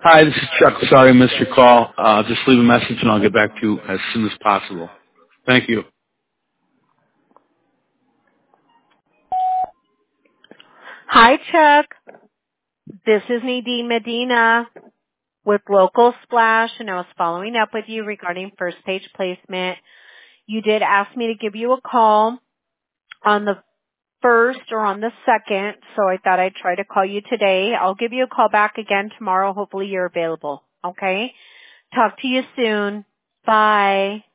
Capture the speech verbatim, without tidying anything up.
Hi, this is Chuck. Sorry I missed your call. Uh, just leave a message and I'll get back to you as soon as possible. Thank you. Hi, Chuck. This is Nadine Medina with Local Splash, and I was following up with you regarding first page placement. You did ask me to give you a call on the first or on the second, so I thought I'd try to call you today. I'll give you a call back again tomorrow. Hopefully you're available. Okay? Talk to you soon. Bye.